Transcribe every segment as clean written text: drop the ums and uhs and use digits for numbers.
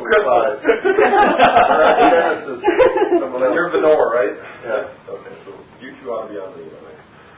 Christmas. You're Venor, right? Yeah. Okay, so you two ought to be on leave, I think.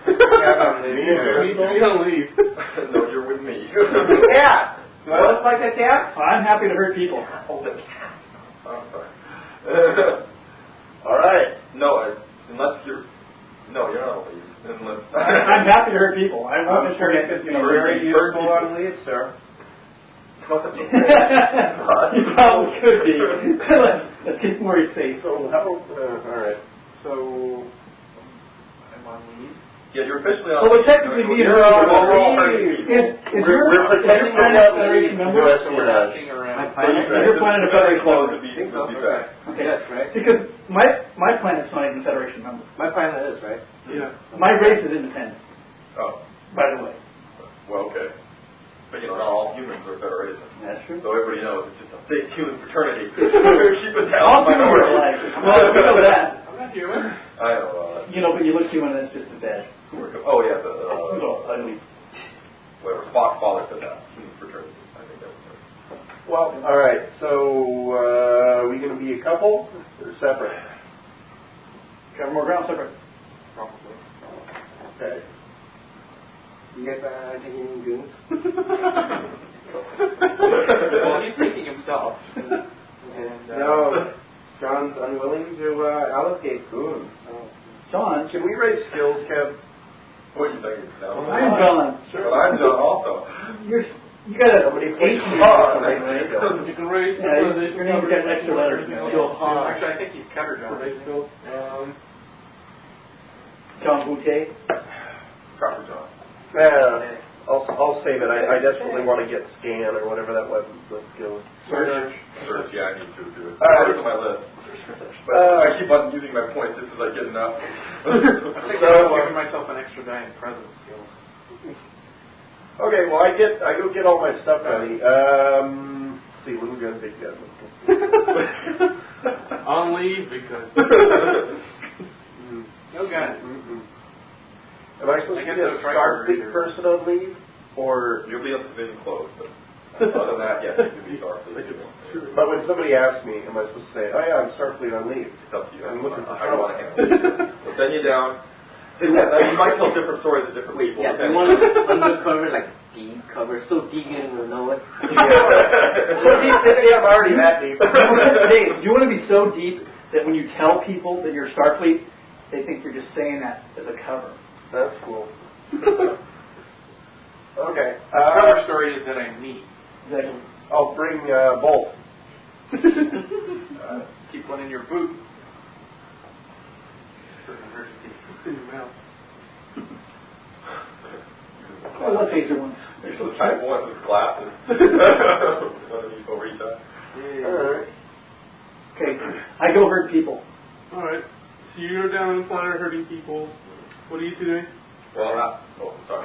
Me on leave. No, you're with me. Cat! Do I look like a cat? I'm happy to hurt people. Oh, the cat. I'm sorry. All right. No, unless you're... No, you're not on leave. I'm happy to hurt people. I won't hurt it. Very useful on leave, sir. You probably could be. Let's get more safe. So how? All right. So I'm on leave. Yeah, you're officially on. Well, technically, me and her are on leave. We're pretending to have Federation leave. member. We're not. You're planning a Federation member. We'll be back. Okay, that's right. Because my planet's not even a Federation member. My planet is, right? Yeah. My race is independent. Oh. By the way. Well, okay. But not all humans are Federation. That's true. So everybody knows it's just a big human fraternity. Keep it down. All humans are alike. Well, you know that. I'm not human. I know. You know, but you look human and it's just as bad. Oh, yeah. Whatever. Spock's father said that. Human fraternity. I think that was it. Well, all right. So, are we going to be a couple or separate? Cover more ground separate. Probably. Okay. You guys taking any goons? Well, he's taking himself. And, no, John's unwilling to allocate goons. So. John, can we raise skills, Kev? What do you think? I'm John. Sure. But I'm John also. You got a you can raise. Your name's got extra letters. Actually, I think he's covered John. John Boutte. Proper John. I'll say that I desperately want to get scan or whatever that was. Skill. Search. Yeah, I need to do it. It's on my list. But I keep on using my points just as I get enough. I think I'm giving myself an extra die in present skills. Okay, well I go get all my stuff ready. Let's see, little gun, big gun. On leave because no gun. Am I supposed to be a Starfleet person on leave? Or you'll be on civilian clothes, but other than that, yes, you can be Starfleet. But when somebody asks me, am I supposed to say, oh yeah, I'm Starfleet on leave? It's up to you. I'm looking for how you want to handle it. We'll send you down. You might tell different stories to different people. Yeah, you want to undercover, like deep cover, so Deegan will know it. So deep, yeah, I'm already that deep. Dave, you want to be so deep that when you tell people that you're Starfleet, they think you're just saying that as a cover. That's cool. Okay. The cover story is that I'm neat. Exactly. I'll bring both. Keep one in your boot. For an emergency. in your mouth. I love taser ones. There's some type one with glasses. One of you go reach out. Alright. Okay. I go hurt people. Alright. So you're down on the planet hurting people. What are you two doing? Well, sorry.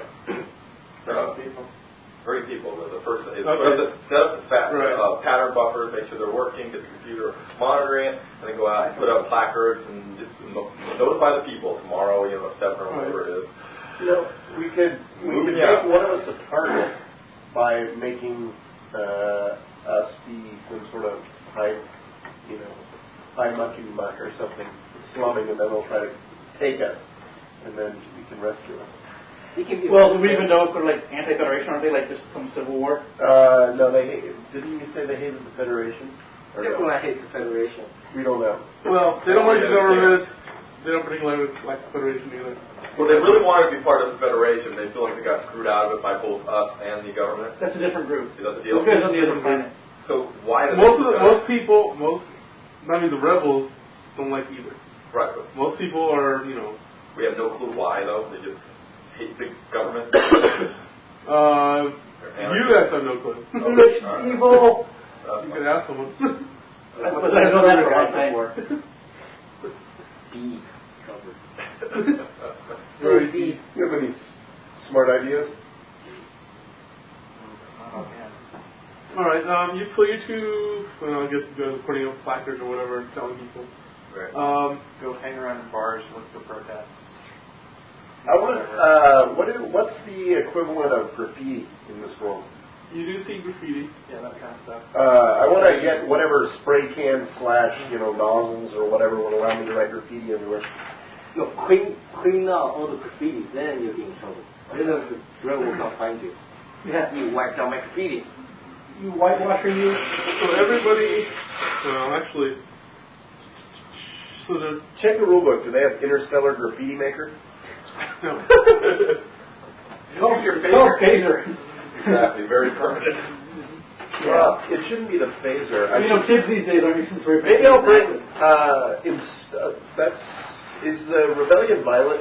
Hurting people. The first is set up the pattern buffers, make sure they're working, get the computer monitoring it, and then go out and put up placards and just notify the people tomorrow, 7 or whatever it is. We could make one of us a target by making us be some sort of high mucky muck or something, slumming, and then they'll try to take us, and then we can rescue us. Well, do we even know if they're like anti-Federation? Aren't they like just some civil war? No, didn't you say they hated the Federation? They don't hate the Federation. We don't know. Well, they don't like the government. They don't particularly like the Federation either. Well, they really wanted to be part of the Federation. They feel like they got screwed out of it by both us and the government. That's a different group. Is that the deal? Those guys on the other planet. So why? The rebels don't like either. Right. Most people are, We have no clue why, though. They just hate big government. You guys have no clue. Evil. You can ask someone. I know that for a long time. Deep cover. Very deep. You have any smart ideas? Alright, you two, I guess you guys are putting up placards or whatever, telling people. Right. Go hang around in bars, look for protests. I want. What's the equivalent of graffiti in this world? You do see graffiti. Yeah, that kind of stuff. I want to get whatever spray can / nozzles or whatever would allow me to write graffiti everywhere. No, clean out all the graffiti, then you'll be in trouble. Then the drill will come find you. Yeah. You wiped out my graffiti. You whitewasher, you. So everybody, actually, so the Check the rule book. Do they have interstellar graffiti maker? no. Oh, your phaser. Exactly, very permanent. Well, it shouldn't be the phaser. You know, kids these days aren't using spray paint. Maybe I'll bring. Is the Rebellion Violet?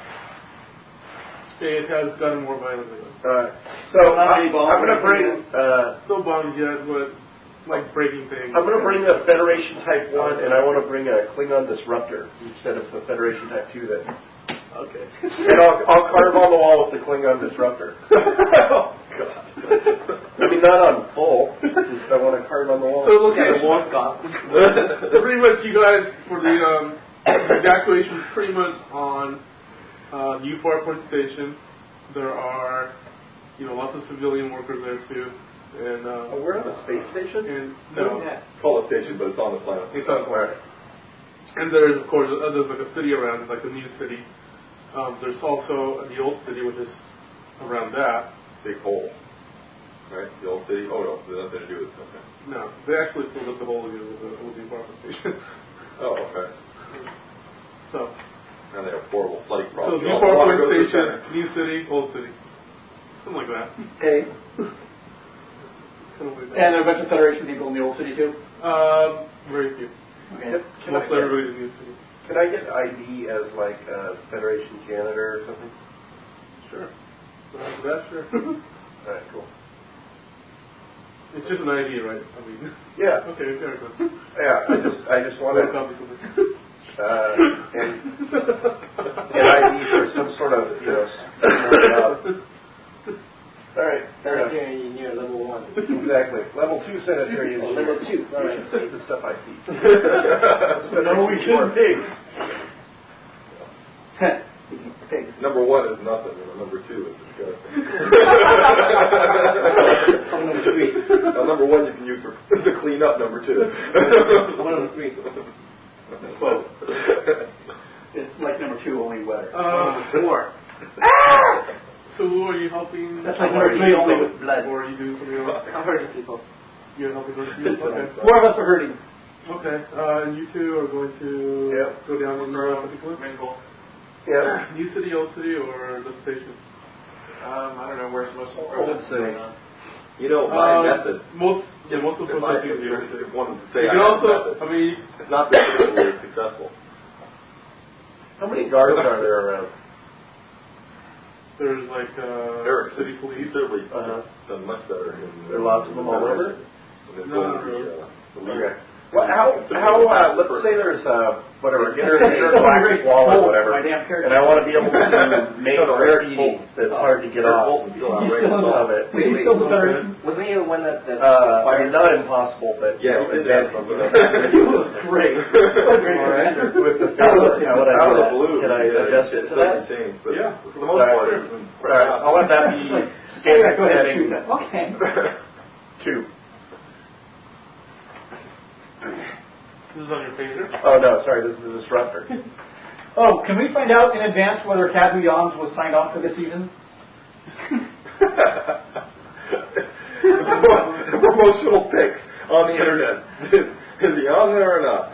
It has gotten more violent. So I'm going to bring. No bombs yet, but like breaking things. I'm going to bring a Federation Type 1, and I want to bring a Klingon Disruptor instead of the Federation Type 2 then. Okay. And I'll carve on the wall with the Klingon Disruptor. Oh, God. I mean, not on full. Just I want to carve on the wall. So look at Walk pretty much you guys, for the evacuation is pretty much on New Farpoint Station. There are, lots of civilian workers there too. And we're on a space station? And, no. Call it station, but it's on the planet. It's on the planet. And there's, of course, there's like a city around it, like the new city. There's also the old city, which is around that. Big hole. Right? The old city? Oh, no. There's nothing to do with it. Okay. No. They actually filled up the whole of the New Farpoint Station. Oh, okay. So. And they have horrible flooding So problems. New Farpoint Station, new city, old city. Something like that. Okay. Kind of like that. And there are a bunch of Federation people in the old city too? Very few. Okay. Most everybody's in the new city. Can I get ID as like a Federation janitor or something? Sure. So after that, sure. All right, cool. It's just an ID, right? I mean. Yeah. Okay, very good. Yeah. I just want to. And ID for some sort of All right. Sanitary engineer level 1. Exactly. Level 2 sanitary engineer. Level 2. All right. See the stuff I see. No, we shouldn't. Pigs. Number 1 is nothing, and number 2 is disgusting. Number 3. Now, number 1 you can use to clean up number 2. Number 3. Quote. It's like number 2, only wetter. Number 4. So are you helping? That's like number 3, only with blood. Or are you doing something else? I'm hurting people. You're helping those people? Okay. 4 of us are hurting. Okay. And you two are going to go down in the cliff? Main goal. Yeah. New city, old city, or the station? I don't know where's most of the Old process city. going on. You know, my method. Most of the process is the old city. If one would say You I can have a also, method, I mean, it's not particularly successful. How many guards are there around? there's like There are city police. certainly done much better. There are lots of them all over? No, not really. Okay. Well, let's say there's whatever, intergalactic wall or whatever, and I want to be able to make graffiti that's hard to get off of it. Wait. Wasn't he the one that I mean, not impossible, but Yeah, he did that. He was great. with the what I Out of the do, blue. can I adjust it to that? Change, but Yeah. for the most part, it's been All right, I'll let that be standard Go ahead, setting shoot that. Okay. 2. This is on your phaser. Oh no, sorry, this is the disruptor. Oh, can we find out in advance whether Cadmu Yons was signed off for this season? promotional pics on the internet. Is he on there or not?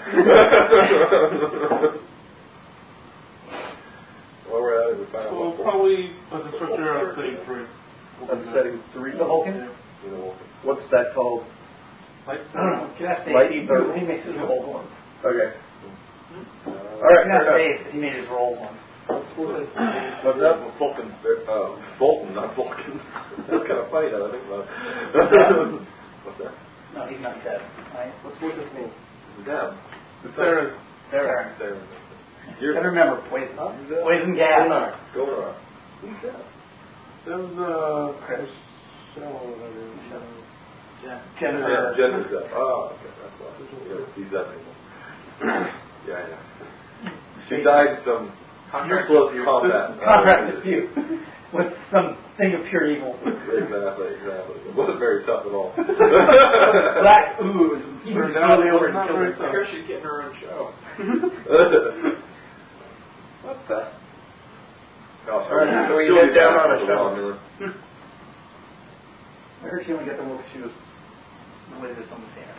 Well, we're at it. We're So probably a disruptor on setting 3. I'm setting 3. The Vulcan? What's that called? Like, I don't know. Can I say Light he thermal. mixes the whole one? Okay. All right. Can I fair say enough. he made his roll one? What's that? Vulcan. Vulcan, not Vulcan. That's kind of funny that I think about it. What's that? No, he's not dead. Right? What's his name? Damn. Sarah. Sarah. You're I remember poison. Poison gas. going on. Who's that? That was Michelle or whatever. Jennifer. Jennifer. Oh, okay. That's why. Yeah, he's that anymore. Yeah. She died in some useless combat. Contract dispute. with some thing of pure evil. Exactly. It wasn't very tough at all. Black ooze. Turned out it was not I very tough. hear she's getting her own show. What the? All right, so we get down on a show. I heard she only got the work because she was related to someone's hair.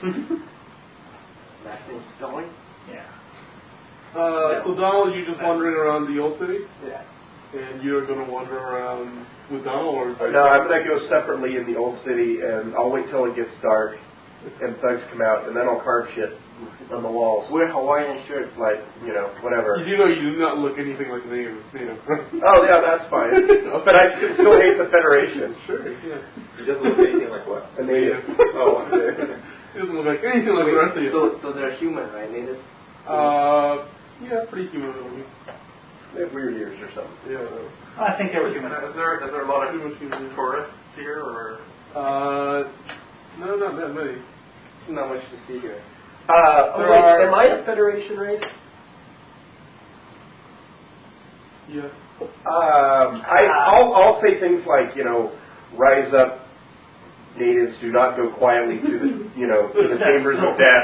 That thing's going? Yeah. So Donald, you just wandering around the old city? Yeah. And you're going to wander around with Donald, or? No, I'm going to go separately in the old city, and I'll wait till it gets dark, and thugs come out, and then I'll carve shit on the walls. Wear Hawaiian shirts. Like, whatever. You do know you do not look anything like the native. Oh, yeah, that's fine. But I still hate the Federation. Sure, yeah. He doesn't look anything like what? A native. Oh, okay. He doesn't look like anything like the rest of you. So they're human, right, natives? Yeah, pretty human looking. They have weird ears or something. Yeah. I think they were human. Is there a lot of human. tourists here, or? No, not that many. Not much to see here. Am I a Federation race? Yeah. I'll say things like, rise up, natives, do not go quietly to the, to the chambers of death.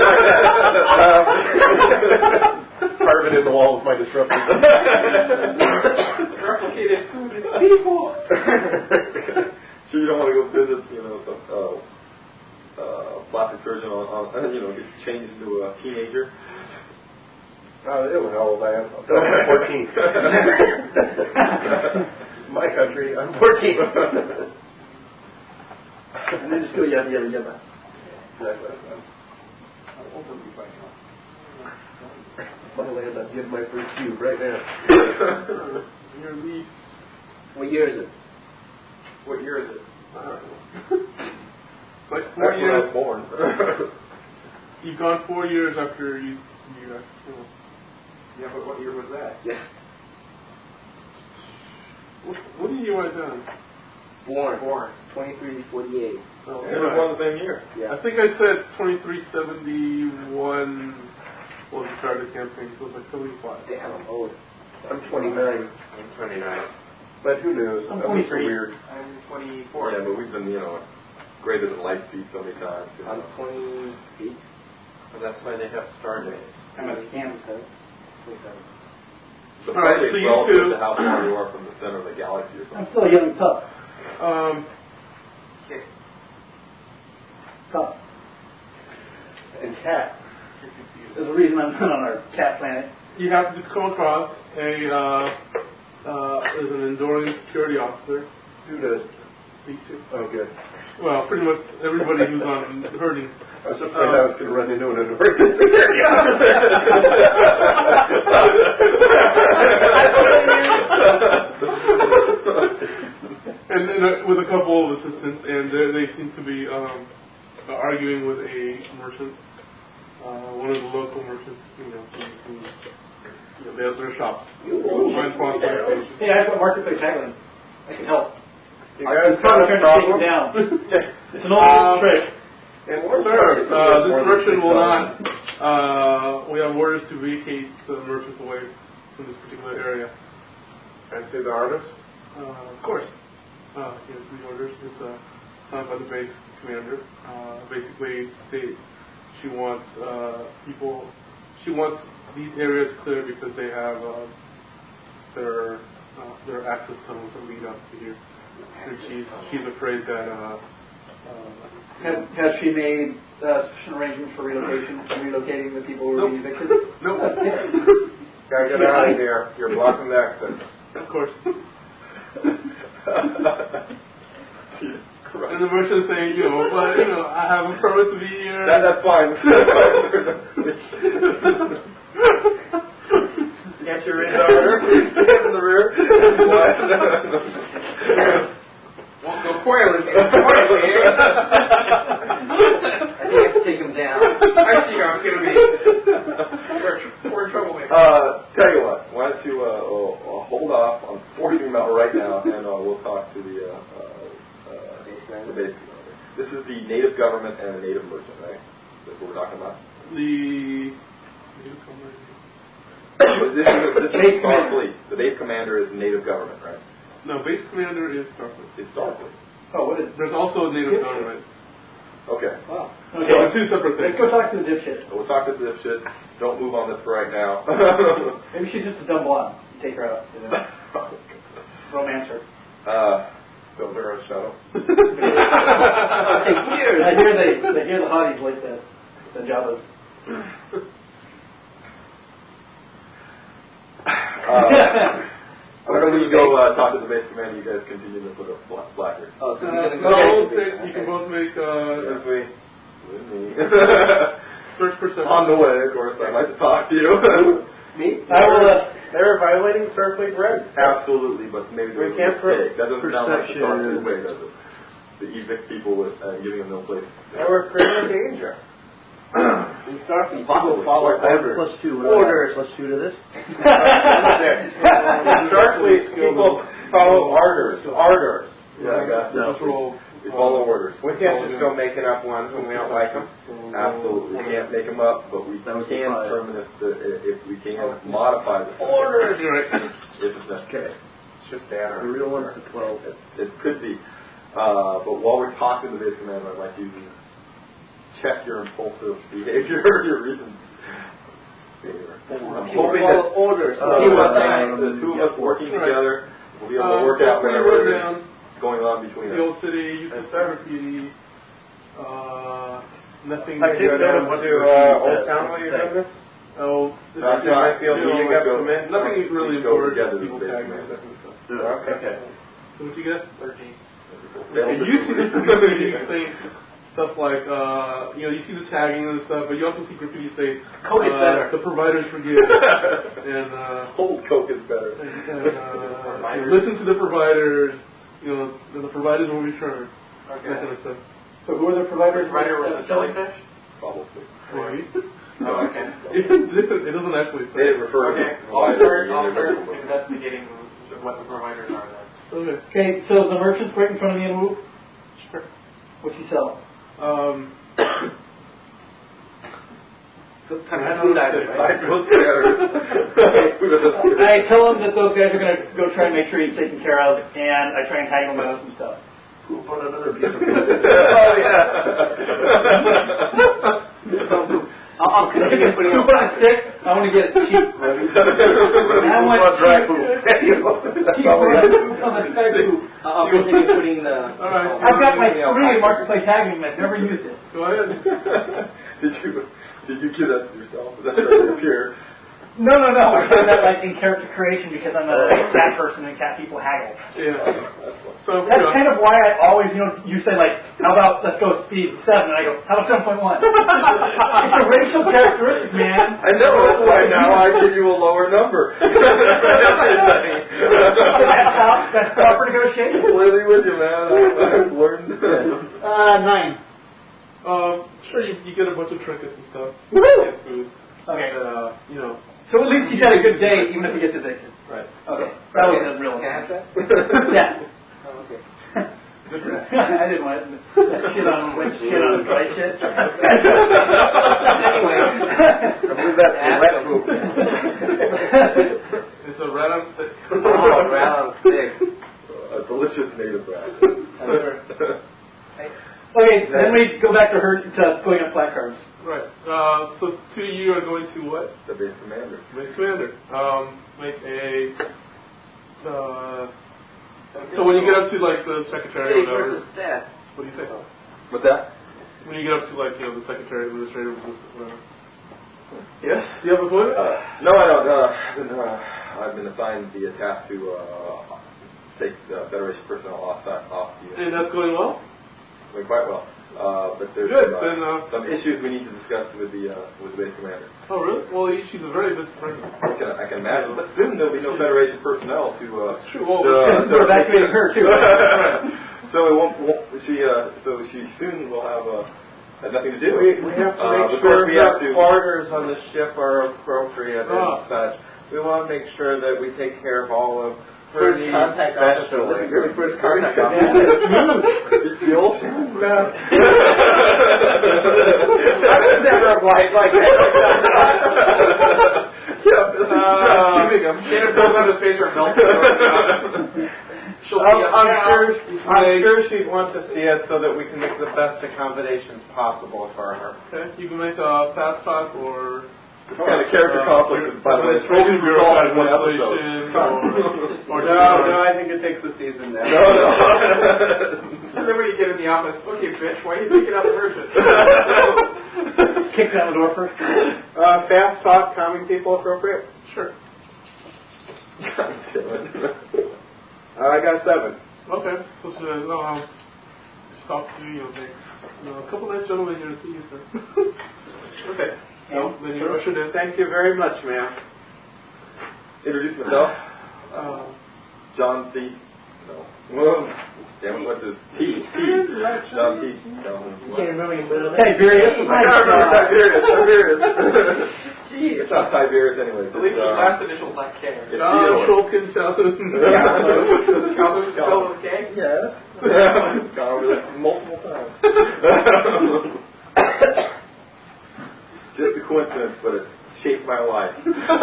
Carve it in the wall with my disruptor. Replicated food and people. So you don't want to go visit, some plastic surgeon on get changed into a teenager. Oh, it was old, man. I'm 14. My country, I'm 14. And then just go yabba yabba yabba. My land, I'm getting my first cube right now. Your lease. What year is it? What year is it? Like 4 That's when I years. was born. You've gone 4 years after you Yeah, but what year was that? Yeah. What did you write down? Born. 2348. Oh, They were born the same year. Yeah. I think I said 2371 was the start of the campaign, so it was like 75. Damn, I'm old. I'm 29. I'm 29. But who knows? I'm That was so 23. weird. I'm 24. Yeah, but we've been, greater than light speed so many times. I'm 28. So that's why they have star days. I'm a scam. 27. So All right, probably so you relative two- to how far you are from the center of the galaxy or I'm something. still a young pup. Okay. Pup. And cat. There's a reason I'm not on our cat planet. You have to come across there's an enduring security officer. Who does? Me too. Oh, good. Well, pretty much everybody who's on herding. I was afraid I was going to run into an emergency. and with a couple of assistants, and they seem to be arguing with a merchant, one of the local merchants, who they have their shops. Behind Fox Light Station. Hey, I've got marketplace haggling. I can help. You guys got I'm a trying to take him problem? down. It's an old trick. And where's Sir, this merchant will not. We have orders to vacate the merchants away from this particular area. Can I say the artist? Of course. He has the orders. It's signed by the base commander. Basically, she wants people. She wants these areas clear because they have their access tunnels that lead up to here, and she's afraid that. Has she made sufficient arrangements for relocating the people who are being evicted? Nope. Gotta get out of here. You're blocking the access. Of course. Correct. And the merchant saying, but I have a permit to be here. That's fine. Get your in Stand in the rear. Won't go quietly. I think I have to take him down. I think I'm going to be. We're in trouble here. Tell you what, why don't you hold off on forcing him out right now, and we'll talk to the base commander. This is the native government and the native merchant, right? That's what we're talking about. The This is the base fleet. The base commander is native government, right? No, base commander is Starfleet. It's Starfleet. Oh, what is it? There's also a native government. Okay. Wow. So they're two separate things. Let's go talk to the dipshit. So we'll talk to the dipshit. Don't move on this for right now. Maybe she's just a dumb blonde. Take her out. You know? Romance her. Build her a shuttle. I hear the hotties like that. The Javas. Why don't we go talk to the base commander? You guys continue to put up blackers. Oh, so you can both make search perception. On the way, of course. I'd like to talk to you. Me? I will. They're violating Starfleet regs. Absolutely, but maybe We can't prove that doesn't sound like the Starfleet way, does it? To evict people with giving them no place. Now we're creating danger. in Starfleet, people follow orders. +2. Orders. +2 to this? Starfleet people follow orders. Orders. Yeah, I got Just roll. We follow orders. We can't just go making up ones when we don't like them. Absolutely. We can't make them up, but we can determine if we can modify the Orders. if it's necessary. It's just that. The real one's the 12. It could be. But while we're talking to the base commander, I'd like you to check your impulsive behavior, your reasons. I'm hoping that orders. the two of us working together will be able to work out whatever is going on between the us. old city, use of graffiti, nothing. I did go to Old Town while you're doing this. Oh, That's why I feel you got some in. nothing really go important. together People with the tagging base and that kind of stuff. Okay. So what you get? 13. And you see the graffiti saying stuff like, you see the tagging and stuff, but you also see graffiti say, Coke is better. The providers forgive. And, Old Coke is better. and listen to the providers, the providers will return. Okay. That kind of stuff. So who are the providers? Writer was a jellyfish? Probably. Maybe. Oh, okay. It doesn't actually say. They didn't refer Okay, to I'll providers start in the original movie. investigating what the providers are then. Okay. Okay, so the merchant's right in front of me and move. Sure. What's he sell? Some kind of food item, right? I tell him that those guys are going to go try and make sure he's taken care of, and I try and tag him with some stuff. Poop on another piece of food. Oh, yeah. I'll continue putting Poop on a stick. I want to get it cheap. I want dry cheap. poop. Cheap poop on the dry poop. I'll continue putting the... Alright. I've got my free marketplace tagging, and I've never used it. Go ahead. Did you give that to yourself? Is that right up here? No. I did that like in character creation because I'm a cat person and cat people haggle. Yeah. So, That's kind of why I always, you say like, how about let's go speed 7, and I go, how about 7.1? It's a racial characteristic, man. I know, that's why now I give you a lower number. That's proper negotiation. Completely with you, man. I've learned. 9. Sure, you get a bunch of trinkets and stuff. Woo! Get food. Okay. And, So at least he's had a good day, even if he gets evicted. Right. Okay. That was a real. Can I have that? Yeah. Oh, okay. I didn't want to shit on dry shit. Anyway. I believe that's the wet poop. it's a rat on stick. Oh, round stick. A delicious native rat. Right. Okay, then we go back to going up flat cars. Right. So two of you are going to what? The base commander. Base commander. Make a. So when you get up to like the secretary or State whatever, versus death. what do you think? What's that? When you get up to like the secretary, administrator, whatever. Yes. Do you have a point? No, I don't. I've been assigned the task to take the Federation personnel off the. And that's going well. Going quite well. But there's Good. some issues we need to discuss with the base commander. Oh really? Well, she's a very busy person. I can imagine. But soon there'll be no Federation personnel to. True. Well, we're evacuating her too. So it won't. So she soon will have nothing to do. We have to make sure the quarters on the ship are appropriate and such. We want to make sure that we take care of all of her needs especially. You're the first contact officer. It's the old I was never obliged like that. Shannon pulls out his face or melts it. I'm sure she'd want to see it so that we can make the best accommodations possible for her. Okay, you can make a fast talk or kind of character conflict, by the way. It's totally resolved in one episode. No, I think it takes the season now. No. And then when you get in the office, okay, bitch, why are you picking up the merchant? Kick down the door first. Fast talk, calming people appropriate? sure. God damn it. I got 7. Okay, so stop to a couple nice gentlemen here to see you, sir. Okay. So, then you're ushered in. Thank you very much, ma'am. Introduce myself. John C. No. Whoa. Damn it, what's his? T. John T. Tiberius. I can't remember Tiberius. It's not Tiberius anyway. At least the last initial's not K. John Shulkin Calhoun. Calhoun spelled with K? Yes. Gone over that multiple times. Just a coincidence, but it shaped my life.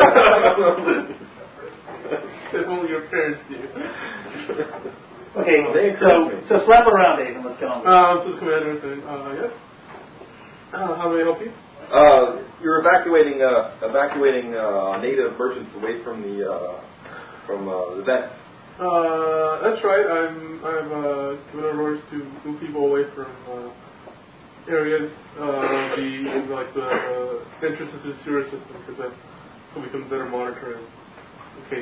If only your parents knew. Okay, so slap around, Dave, and let's get on. So the commander thing. Yes. How may I help you? You're evacuating native merchants away from the vent. That's right. I'm giving orders to move people away from areas like the entrances to the sewer system, because that will become better monitoring in case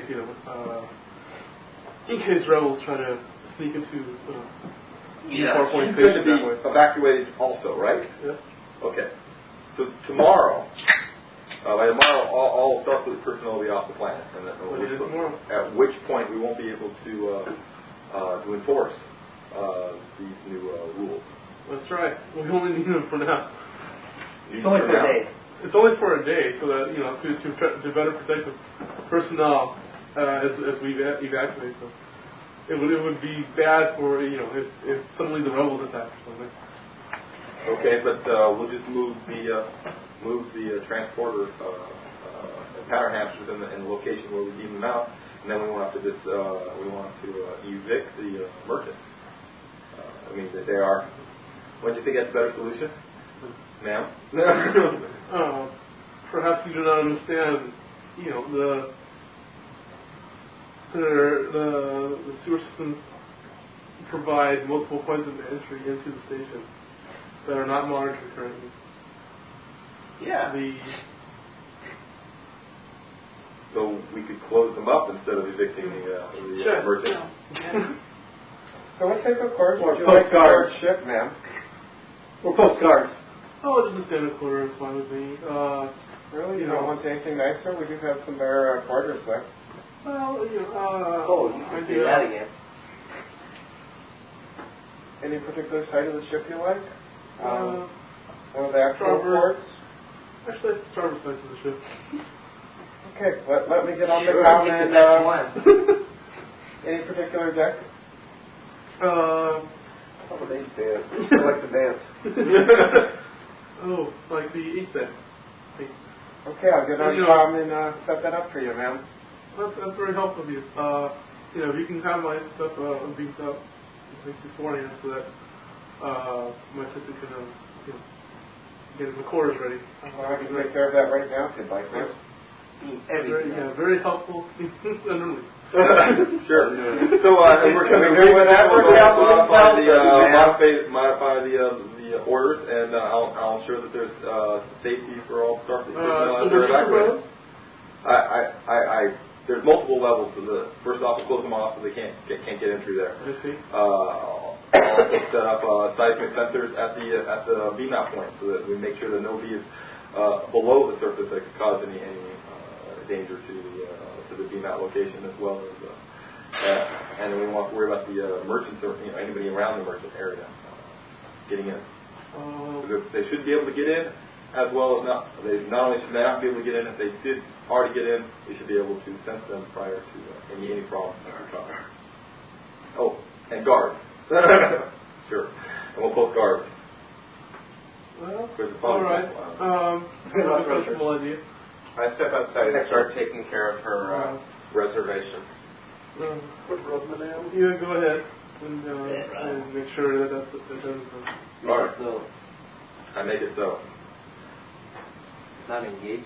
rebels try to sneak into Farpoint She's going to Station that be way. evacuated also, right? Yes. Okay. So tomorrow, by tomorrow, all Starfleet personnel will be off the planet, and at which point we won't be able to enforce these new rules. That's right. We only need them for now. It's only for a day. It's only for a day, so that to better protect the personnel as we evacuate them. It would be bad for if suddenly the rebels attack or something. Okay, but we'll just move the transporter pattern hamsters in the location where we beam them out, and then we won't have to evict the merchants. I mean that they are. Don't you think that's a better solution, ma'am? Perhaps you do not understand. The sewer systems provide multiple points of entry into the station that are not monitored currently. Yeah. So we could close them up instead of evicting the merchants. Yeah. So what type of cars would you Post like to guards. ship, ma'am? Or postcards. Oh, just a standard quarter is fine with me. Really? You don't want anything nicer? We do have some better quarters there. Well, you can do idea. that again. Any particular side of the ship you like? One of the actual starboard. ports? Actually, it's the starboard side of the ship. Okay, let me get on the Sure, com pick the and best one. any particular deck? How would they dance? I like to dance. Oh, like the east deck. Okay, I'll get on the com and set that up for you, ma'am. That's very helpful of you. If you can have my stuff beefed up beforehand so that my sister can get the quarters ready. Well, I can take care of that right now if you'd like, ma'am. Very helpful. Sure. So we're going to modify the orders, and I'll ensure that there's safety for all Starfleet personnel. There's multiple levels to the. First off, we'll close them off so they can't get entry there. I'll also set up seismic sensors at the beam out point so that we make sure that nobody is below the surface that could cause any danger to the beam out location, as well as and then we won't have to worry about the merchants or anybody around the merchant area getting in. They should be able to get in, as well as not. They not only should they not be able to get in, if they did already get in, we should be able to sense them prior to any problems. Oh, and guards. Sure, and we'll post guards. Well, all right. That's a sensible idea. I step outside and start taking care of her reservation. Yeah, go ahead and make sure that that's All right. So I make it so. Not engaged.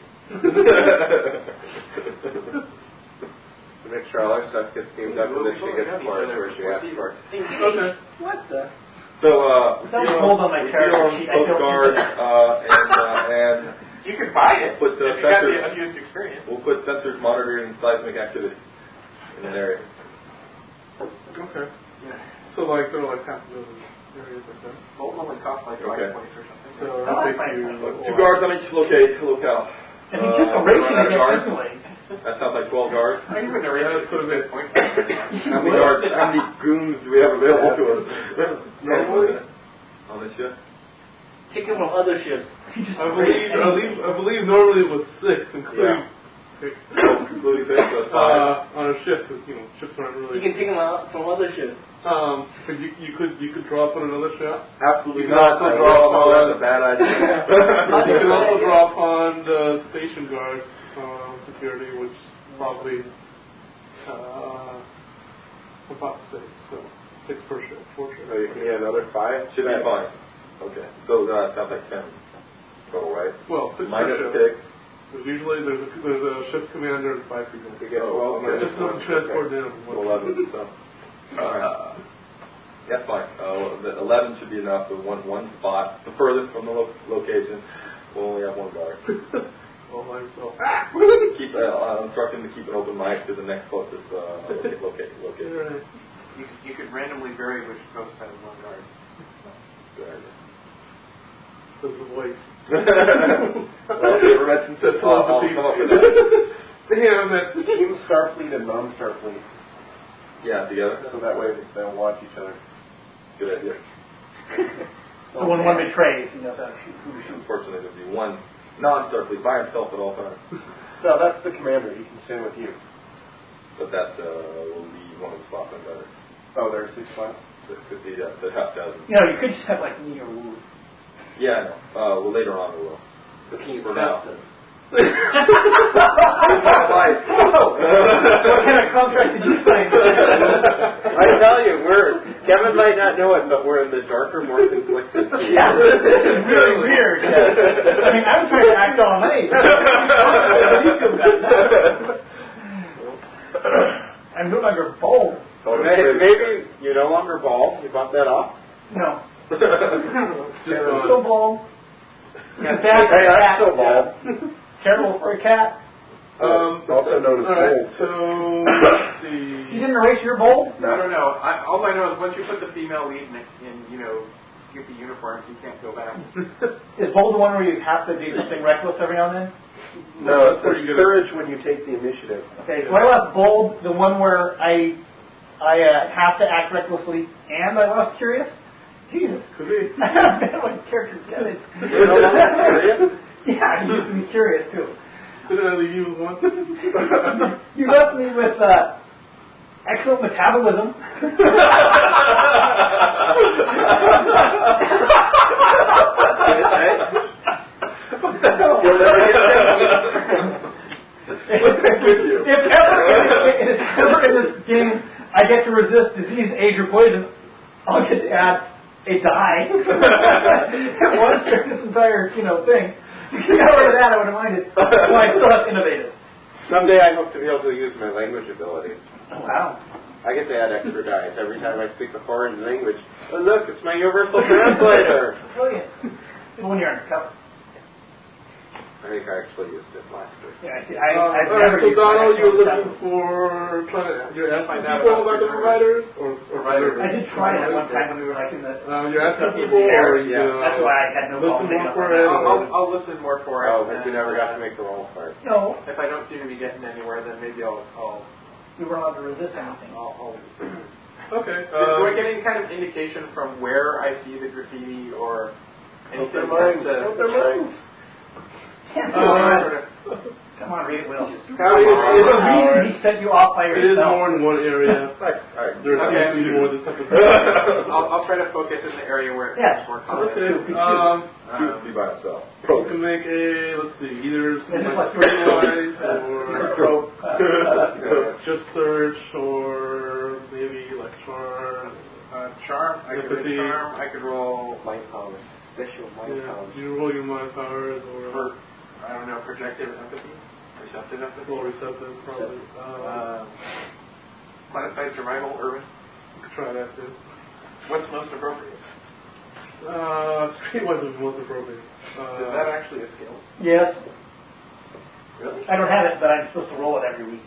To make sure all our stuff gets cleaned up and then she gets for us where she asks for it. Okay. What the? So, hold on my character sheet. Coast Guard, and You can buy it. Put the if you got the sensors, unused experience. we'll put sensors monitoring seismic activity in that area. Okay. So like there are like half a dozen areas like that. Bolt only costs like Okay. 5 points or something. So that'll take you 2 guards on each locale. And you just erasing it guards. anyway. That sounds like 12 guards. I even erase it. Could have been. How many guards? How many goons do we have available to us? Normally, On this ship? Take him on other ships. I believe normally it was 6, including Including 6, so it's 5. on a ship, because ships aren't really. You can take him out from other ships. But you could drop on another ship. Absolutely You can not. also drop on. That's a bad idea. You can also drop on the station guard security, which probably about 6. So 6 per ship, 4 ships. So you can get another 5? Should be fine. Okay. So that sounds like 10 total, right? Well, 6 Minus per ship. 6. Because usually there's a ship commander and 5 people. You get 12. Okay. Just don't transport them. 11. So. That's fine. The 11 should be enough with one spot, the furthest from the location. We'll only have 1 guard. All by himself. Keep instruct him to keep an open mic to the next closest location. Right. You could randomly vary which ghost has 1 guard. Good idea. That's the voice. Well, if you ever mention I'll come up with that. Damn it. Team Starfleet and non-Starfleet. Yeah, together. So that way they'll watch each other. Good idea. So when one betrays, that's who we shoot. Unfortunately, there'll be one non-Starfleet by himself at all times. No, that's the commander. He can stand with you. But that will be one of the spots on better. Oh, there's 6 spots? So it could be the half dozen. You could just have like me or Wu. Yeah, I know. Well, later on we will. The king For now. What kind of contract did you sign? I tell you, Kevin might not know it, but we're in the darker, more conflicted. Yeah, this is really weird. I mean, I'm trying to act all nice. I'm no longer bold. Maybe you're no longer bald. You bought that off? No. Just Still bald. Yeah, Hey, I'm still bald. Terrible for a cat. Also known as Alright, bold. so let's see. You didn't erase your bold? I don't know. All I know is once you put the female lead in get the uniforms, you can't go back. Is bold the one where you have to do something reckless every now and then? No, it's courage when you take the initiative. Okay, so I left bold the one where I have to act recklessly and I lost curious. Jesus. Could be. I haven't been my character's good. You're no longer curious? Yeah, you used to be curious too. Did I leave you with one? You left me with excellent metabolism. If ever in this game I get to resist disease, age, or poison, I'll get to add a die. It was during this entire, thing. If you got rid of that, I wouldn't mind it. Well, I still have innovative. Someday I hope to be able to use my language ability. Oh, wow. I get to add extra dice every time I speak a foreign language. Oh, look, it's my universal translator. Brilliant. Even when you're undercover. I think I actually used it last week. Yeah, I've so never used Donald, you're that. looking for you're asking people about the providers or I did try that one time when we were like in the. You're asking people, or you That's why I had no listen problem more making for up it. I'll listen more for it. Oh, but you never got to make the roll for it. No, If I don't seem to be getting anywhere, then maybe I'll you weren't allowed to resist anything. Okay. do I get any kind of indication from where I see the graffiti or Open anything? their minds. Open their minds. Come on, read it, Will. There's a reason he sent you off by yourself. It is more in one area. There's actually more than something. I'll try to focus in the area where it's more common. Choose to be by himself. You can make let's see, either Streetwise or Just Search or maybe like Charm. Charm. I could roll Charm. I could roll Mind powers. Special mind powers. You roll your mind powers or I don't know, projective empathy, receptive empathy. Or receptive, probably. Planet-side survival, urban. You could try that too. What's most appropriate? Streetwise is most appropriate. Is that actually a skill? Yes. Really? I don't have it, but I'm supposed to roll it every week.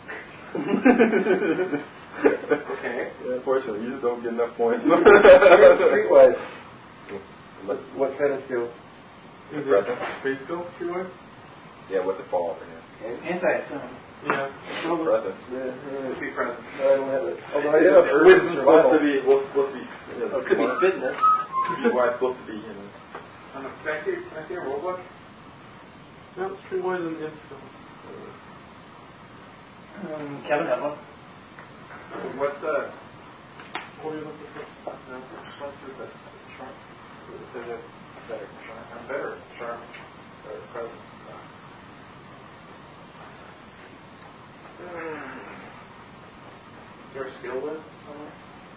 Okay. Yeah, unfortunately, you just don't get enough points. Streetwise. What kind of skill? Is it space skill, Streetwise? Yeah, what's it fall for him? Anti-assume. Yeah. Present. Could be present. No, I don't have it. Although I Yeah, have wisdom's supposed to be. could be fitness. Could be why it's supposed to be. Can I see a roll book? No, Streetwise and skill. Kevin has one. What's What are you looking for? no, let's do the charm. Better charm. I'm better at charm. Better presence. Is there a skill list somewhere?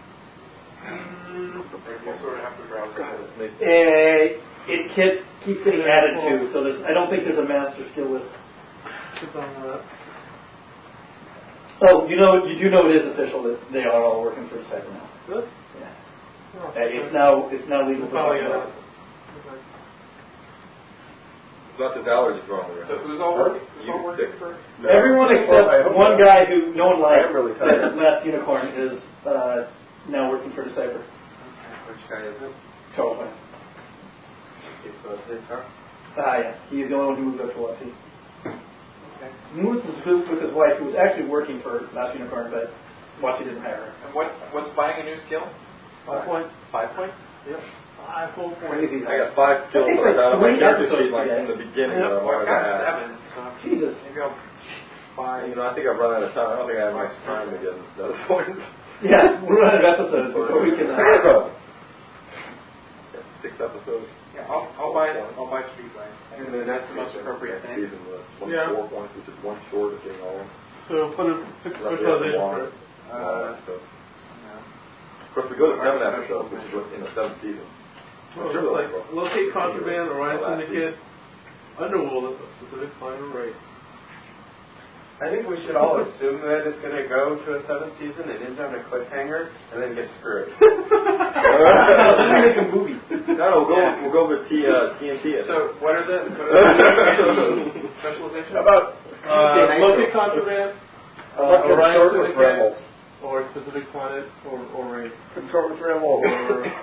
Or you sort of have to browse it. It keeps getting added to, so I don't think there's a master skill list. It's on that. Oh, you do know it is official that they are all working for Decipher now. Really? Yeah. Oh, It's now legal to talk about. It's not just allergies wrong with So it. who's all working? Who's all working for? Everyone except one guy who no one likes, really tired. Last Unicorn, is now working for Decipher. Which guy is it? Charles Wayne. Okay, so it's his turn. Yeah. He's the only one who moved up to Watsi. Okay. He moved with his wife, who was actually working for Last Unicorn, but Watsi didn't hire her. And what's buying a new skill? 5 points. 5 points? Yep. 5 full points. Crazy. I got 5 skills It's like that on my like character 3 sheet, like in the beginning. Yeah. That I Well, wanted I've to got have. 7, so Jesus. maybe I'll 5. I think I've run out of time. I don't think I have much time to get those points. Yeah, we're running episodes before we can. 6 episodes. Yeah, I'll buy Streetwise. And then that's the most appropriate thing. Season with 24 points, which is 1 short of getting all of them. So, for the specialization first. Of course, we go to 7 episodes, which is what's in the 7th season. Well, like Locate Contraband, Orion Syndicate, Underworld, a specific final race. I think we should all assume that it's going to go to a 7th season and end on a cliffhanger and then get screwed. Then we make a movie. No, we'll go with TNT. So what are the specializations? How about Locate Contraband, Orion Syndicate, or a specific planet, or race. Consort with Rebels. Or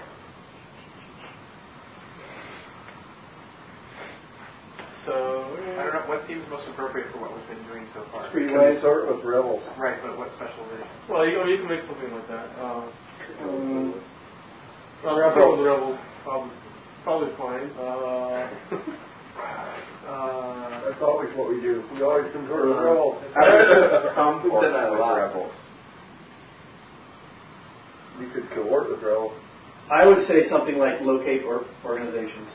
so, I don't know, what seems most appropriate for what we've been doing so far? Consort with Rebels. Right, but what specialization? well, you can make something like that. Rebels. Rebels, probably fine. That's always what we do. We always consort with Rebels. We've done that a lot. Rebels. You could cohort with Rebels. I would say something like locate organizations.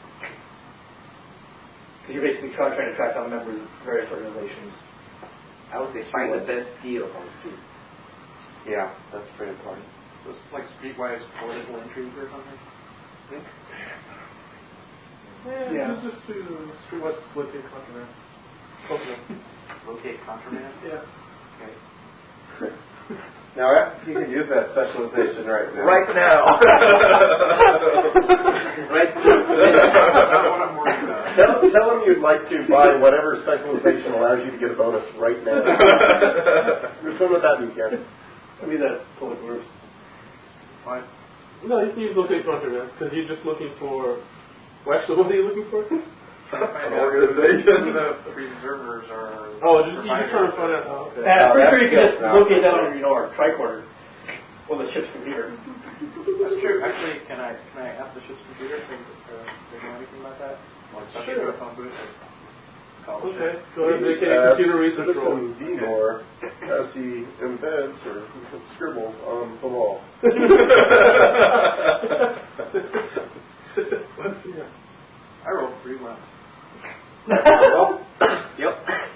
Because you're basically trying to track down members of various organizations. I would say find the best deal on the street. Yeah, that's pretty important. So it's like Streetwise political intrigue or something? Yeah, just Streetwise Locate Contraband. Locate contraband? Yeah. Okay. Now, you can use that specialization right now. Right now. Right. That's what I'm worried about. Tell them you'd like to buy whatever specialization allows you to get a bonus right now. Which one would that be, Kevin? Maybe the public groups. What? No, you can use Locate Contraband, because you're just looking for... Well, actually, what are you looking for? An organization. The preservers are... Oh, you're just trying to find out. Oh, okay. I'm pretty sure you can just locate that on our tricorder. Or the ship's computer. That's true. Actually, can I ask the ship's computer if they know anything about that? Like, Sure. phone booth? college. Okay. Go ahead and make a computer research roll. Citizen Demore as he embeds or scribbles on the wall. Let's see. I rolled 3 ones. Yep.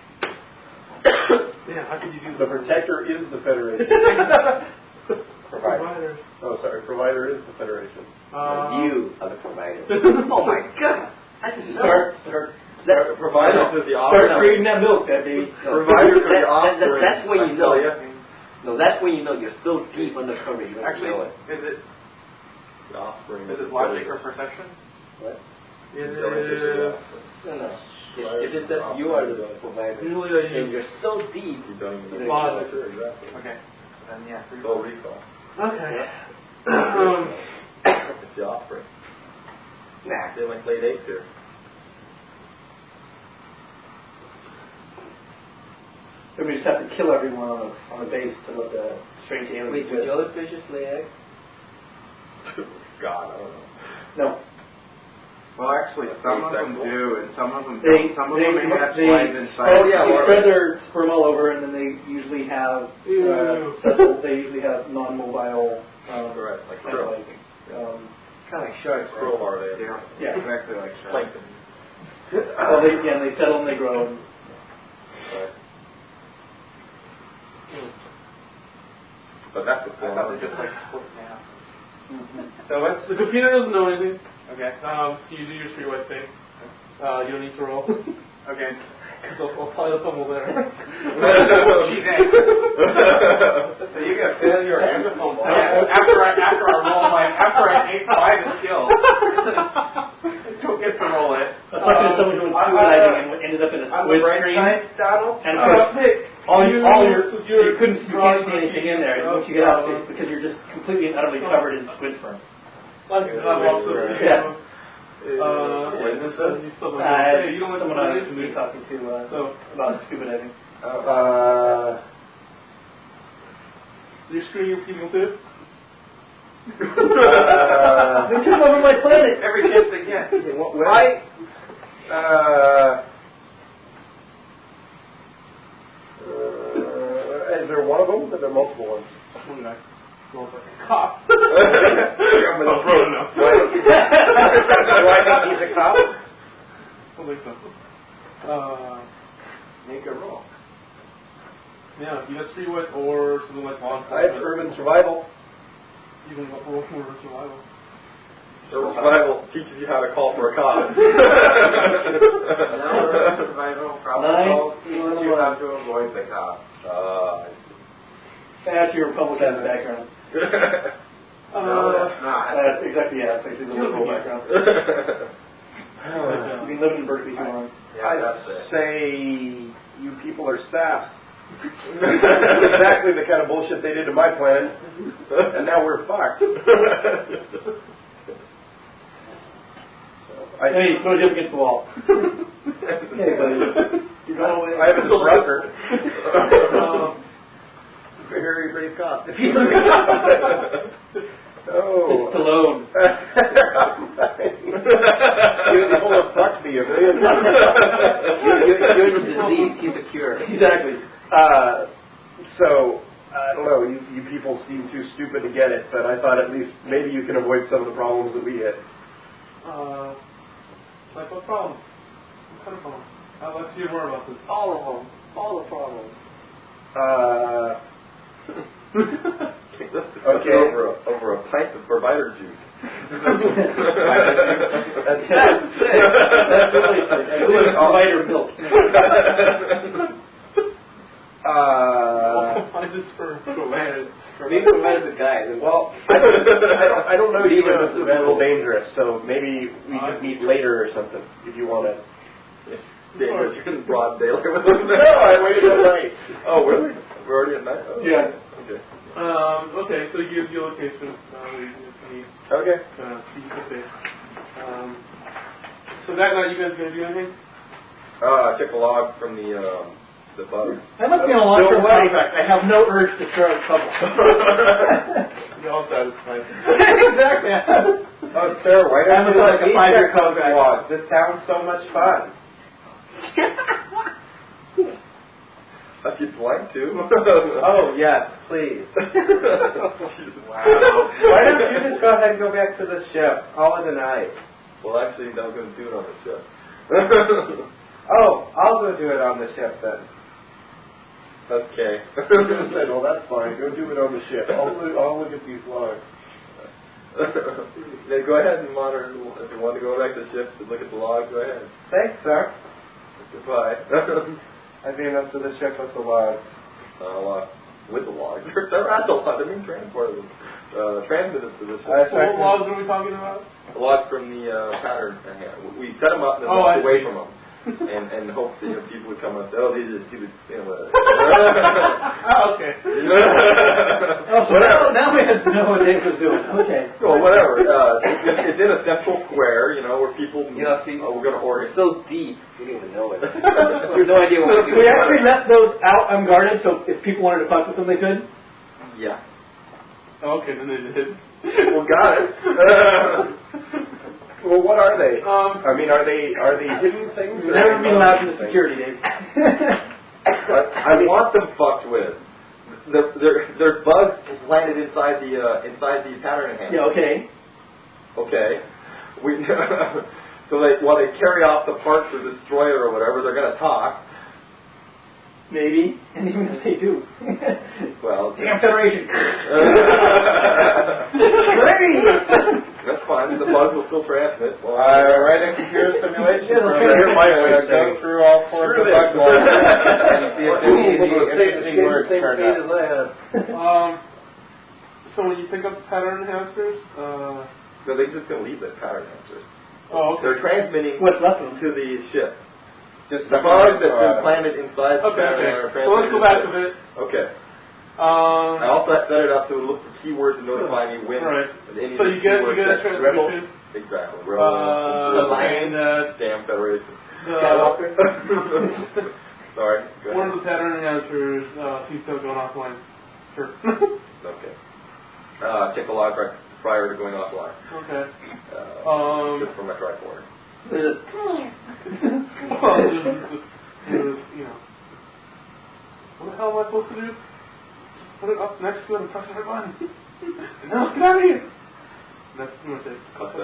Yeah, how could you do The that? protector is the Federation. Provider. Oh, sorry. Provider is the Federation. You are the provider. Oh my God! I just Start Provider to the Start offspring. creating that milk, that baby. Provider to the offspring. That's when you know. I tell ya. No, that's when you know you're so deep undercover. You don't Actually, know it. is it The offspring. is it logic or perception? What? It is. No. It is that you are the provider. Usually I And use you're so deep. You don't even know. logic. Exactly. Okay. Then yeah, 3 Full recall. Okay. It's the offspring. Nah. They like laid eggs here. So we just have to kill everyone on the base to let the strange aliens Wait, do do it. jellyfishes lay eggs? God, I don't know. No. Well, actually, some of them do, and some of them They, don't. Some of them may have they, live inside. oh yeah, they spread their sperm all over, and then they usually have they usually have non-mobile. Right, like kind of krill. like, Kind of like sharks. Krill larvae. They are Yeah. exactly like sharks. Plankton. well, they settle and they grow. And, Right. But that's what's I going thought on. they just like split in half. So what's the computer doesn't know anything. Okay. So you do your streetwise thing. You don't need to roll. Okay. Because I'll probably fumble there. Gee, thanks. So you get failure and a fumble. After I roll after I buy the skill, don't get to roll it. I was talking to someone who was suiciding and ended up in a squid stream. Donald. And of course, you couldn't see anything in there. And once you get out, it's because you're just completely and utterly covered in squid sperm. Yeah. You still don't you don't Someone want I was talking to about scuba diving. Do you screw your people too? They took over my planet. Every chance they get. In what way? Is there one of them? Or are there multiple ones? One guy. Rolls like a cop. Do I think he's a cop? I think so. Make a roll. Yeah, you got streetwise or something like law I have enforcement. urban survival. You can roll for survival. Survival teaches you how to call for a cop. Survival probably teaches you how to avoid the cop. That's your Republican background. No, that's not. That's exactly, yeah, it's actually the liberal background. You've been living in Berkeley too long. Yeah, that's I'd it. say you people are staffs. That's exactly the kind of bullshit they did to my planet, and now we're fucked. Hey, throw you up against the wall. Okay, buddy. You got away. I have a disruptor. Very brave cop. Oh. It's Stallone. You almost fucked me, You're in the disease, he's a cure. Exactly. So, I don't know, you people seem too stupid to get it, but I thought at least maybe you can avoid some of the problems that we hit. Like what problem? What kind of problem? Let's hear more about this. All of them. All the problems. Okay. Over a pint of provider juice. That's really provider milk. Why is this for providers? Maybe provider's a guy. Well, I don't know you, this is a little dangerous, so maybe we could meet later or something, if you want to. Dangerous. You're in broad daylight with No, them. I waited all night. Oh, really? We're already at night? Oh, Yeah. Okay. Okay, so here's your location. We need Okay. okay. So that night, you guys gonna do anything? I took a log from the bug. That must be a long-term contract. I have no urge to start trouble. You're all satisfied. Exactly. Oh, sir, why don't you like a 5-year contract. This sounds so much fun. if you'd like to. Oh, yes, please. Wow. Why don't you just go ahead and go back to the ship? Call it a night. Well, actually, I'm going to do it on the ship. Oh, I'll go do it on the ship then. Okay. Well, that's fine. Go do it on the ship. I'll look at these logs. Yeah, go ahead and monitor. If you want to go back to the ship and look at the log, go ahead. Thanks, sir. Goodbye. I've been up to the ship with the logs. With the logs. They're at the log. They're being transported. Transmitted to the ship. So what logs are we talking about? The logs from the pattern. We set them up and then walked away from them. and hope that people would come up and say, oh, these are stupid, whatever. Okay. Whatever. Now we have to know what Dave was doing. Okay. Well, whatever. It's in a central square, where people, we're going to order. It's so deep, we didn't even know it. We have no idea what we actually left those out unguarded, so if people wanted to fuck with them, they could? Yeah. Okay, then they did. Well, got it. Well, what are they? Are they hidden things? Never been allowed in the security, Dave. I want them fucked with. There's bugs planted inside the pattern enhancer. Yeah. Okay. Okay. So while they carry off the parts or destroy it or whatever, they're going to talk. Maybe, and even if they do. Well, damn Federation. Great. That's fine. The bugs will still transmit. Well, write a computer simulation program. Go through all four of the bug logs and see if any interesting words turn up. So when you pick up pattern enhancers, no, they're just going to leave the pattern enhancers. Oh, okay. They're transmitting what's left of them to the ship. Just the bug that's been planted inside the pattern. Okay. So let's go back to it. Okay. I also set it up to look for keywords and notify me when. Right. Any so you get a transmission. Rebel. Exactly. Rebel. And damn Federation. Sorry. One of the pattern enhancers seems to have gone offline. Sure. Okay. Check the log prior to going offline. Okay. Just for my tricorder. Well, there's, what the hell am I supposed to do? Put it up next to it and press the right button. And now let's get out of here. That's pretty much it.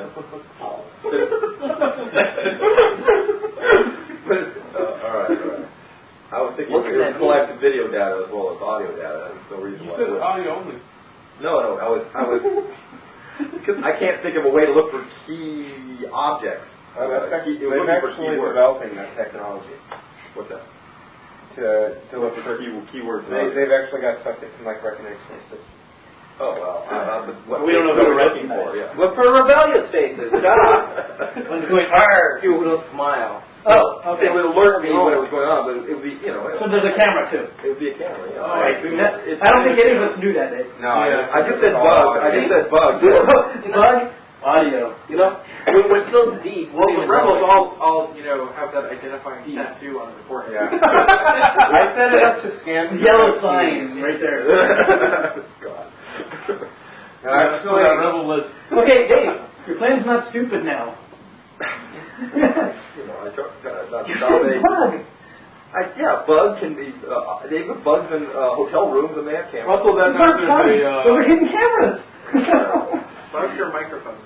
Alright. I was thinking we were collecting video data as well as audio data. There's no reason why. You said audio only. No, I was because I can't think of a way to look for key objects. They're actually developing that technology. What's that? To look for keywords. They've actually got stuff that can recognize systems. Oh well, we don't know who they're looking for. Yeah. Look for rebellious faces. God. One's going arr. Do a little smile. Oh, okay. It would alert me when it was going on, but it would be, So there's a camera too. It would be a camera. Yeah. Oh, right. I don't think any of us knew that, Dave. No, I just said bug. Bug. Audio. We're still deep. Well, the rebels all have that identifying tattoo on the forehead. Yeah. I set it up to scan yellow sign right there. God. Actually, rebel list. Okay, Dave, your plan's not stupid now. I don't. Bug. Bug can be. They put bugs in hotel rooms and they have cameras. Also, that those are hidden cameras. Bugs your microphones.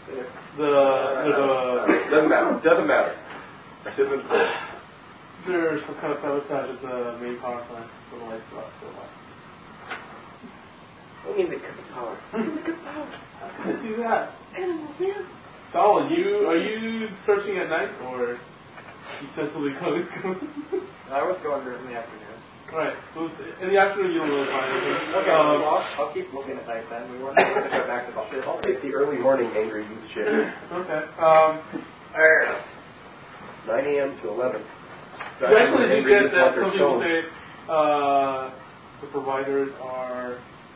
Doesn't matter. I should have been clear. There's some kind of sabotage at the main power plant for the lights off. What do you mean they cut the power? How can you do that? Animals, man. Saul, are you searching at night or you sensibly going? I was going there in the afternoon. Right. So in the afternoon, you don't really find anything. Okay, I'll keep looking at night then. We weren't going to go back to the ship. I'll take the early morning angry youth shift. Okay. 9 a.m. to 11. You actually do get that some people say the providers are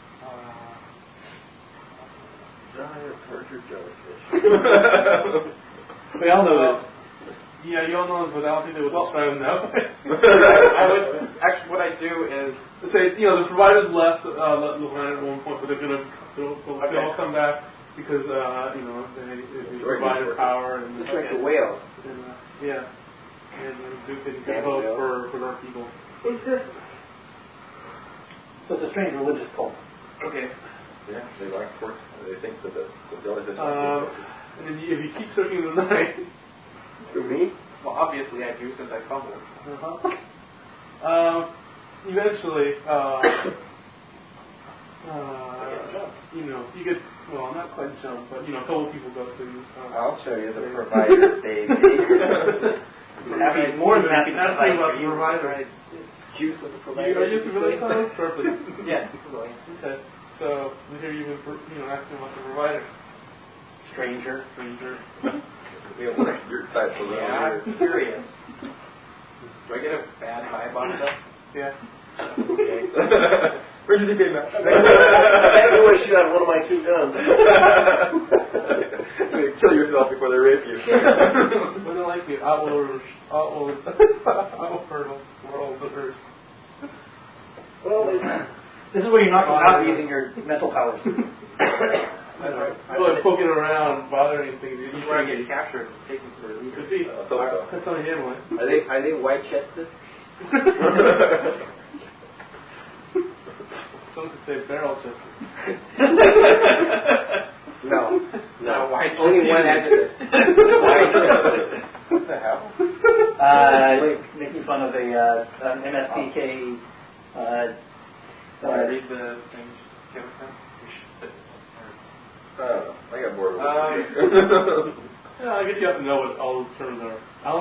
giant tortured jellyfish. We all know this. Yeah, you all know this, but I don't think they would describe them that way. Actually, what I do is say, the providers left the planet at one point, but they'll all come back because they provide power and just like the whales. And do things for our people. So it's a strange religious cult. Okay. Yeah, they like sports. They think that the village is. And then if you keep searching in the night. Who, me? Well, obviously I do since I fumbled. Eventually, you get, well, not quite jump, but, a couple people go to you. I'll show you the provider, Dave. More than happy to ask me about the provider. Juice of the provider. Are you civilian, Carlos? Perfect. Yeah, civilian. Okay. So, we hear you've been, asking about the provider. Stranger. Your type of Yeah, I'm curious. Do I get a bad vibe on stuff? Yeah. Okay. Where did you get that? I wish you had one of my 2 guns. Kill yourself before they rape you. When they like the outworld world of Earth. Well, this is where you're not out using your mental powers. Well, poking around, bothering things. This is where I get captured and taken to their leader. That's on him, one. Are they white chested? Some could say barrel chested. No. White Only one adjective. What the hell? Making fun of an MSPK. Read the thing. I got bored of it. Yeah, I guess you have to know what all those terms are.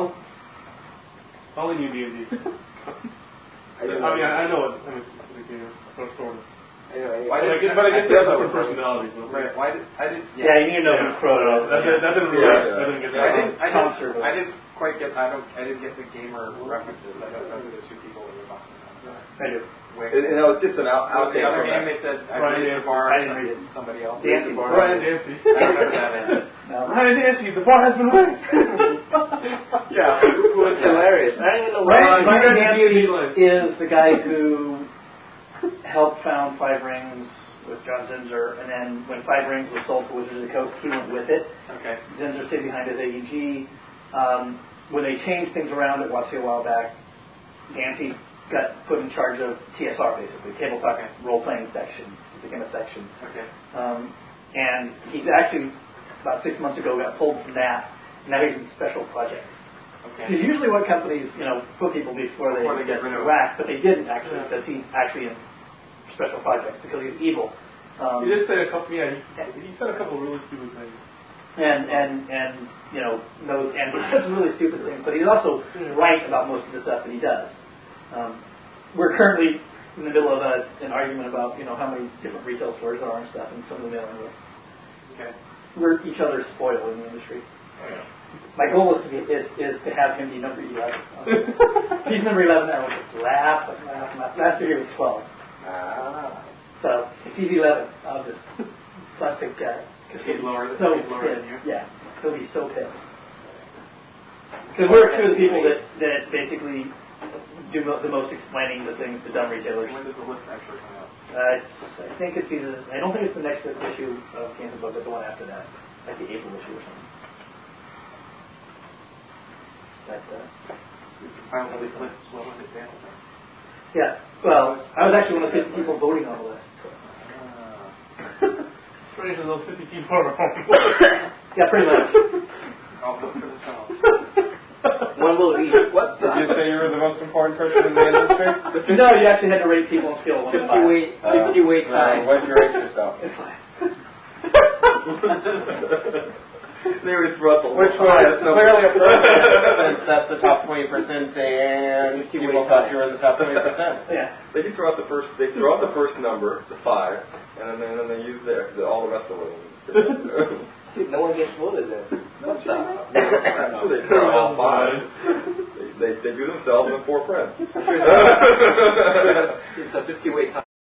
Only new D&D. I know what MSPK is, sort of. Anyway, But I guess that's for personality. Right. Why did I did? Yeah, you need to know who's pro. That didn't get that. I didn't quite get. I didn't get the gamer references. I don't know who the 2 people were talking about. I do. It's just an Was the other game outtake. they said I Brian read the bar. I didn't read it. Somebody else. Dancy bar. Brian Dancy. I don't know who that is. No. Ryan Dancy, the bar has been raised. yeah, it was hilarious. I didn't know Ryan Ryan Dancy Dancy is the guy who helped found Five Rings with John Zinser, and then when Five Rings was sold to Wizards of the Coast, he went with it. Okay. Zinser stayed behind as AEG. When they changed things around at WotC a while back, Dancy got put in charge of TSR, basically, tabletop role-playing section. It became a section. Okay. And he's actually, about 6 months ago, got pulled from that. Now he's in special projects. Okay. Because usually what companies, put people before they get whacked, but they didn't actually, because he's actually in special projects, because he's evil. He did say a couple, he said a couple of really stupid things. And knows, and he says really stupid things, but he's also right about most of the stuff that he does. We're currently in the middle of an argument about, how many different retail stores there are and stuff, and some of the mailing lists. Okay. We're each other's spoil in the industry. My goal is to have him be number 11. He's number 11 now. We'll just laugh. Last year he was 12. So if he's 11, I'll just plastic guy. He's lower than you. Yeah, he'll be so pissed. Because we're 2 of the people that basically do the most explaining the things to dumb retailers. When does the list actually come out? I think it's either. I don't think it's the next issue of Kansas Book, but the one after that, like the April issue or something. But Final list well in advance. yeah, well, I was actually one of the 50 people voting on the list. Strange that those 50 people are Yeah, pretty much. I'll vote for themselves. One will eat. What? Did you say you were the most important person in the industry? No, you actually had to rate people on scale of 1 to 5. 50 weight times. What'd you rate yourself? It's 5. They were Russell. Which was clearly appropriate since that's the top 20% and people thought you were in the top 20%. Yeah. They can throw out the first. They throw out the first number, the 5, and then they use all the rest of them. No one gets voted then. That's not. So they throw all 5. They do themselves and 4 friends. It's a 50 weight time.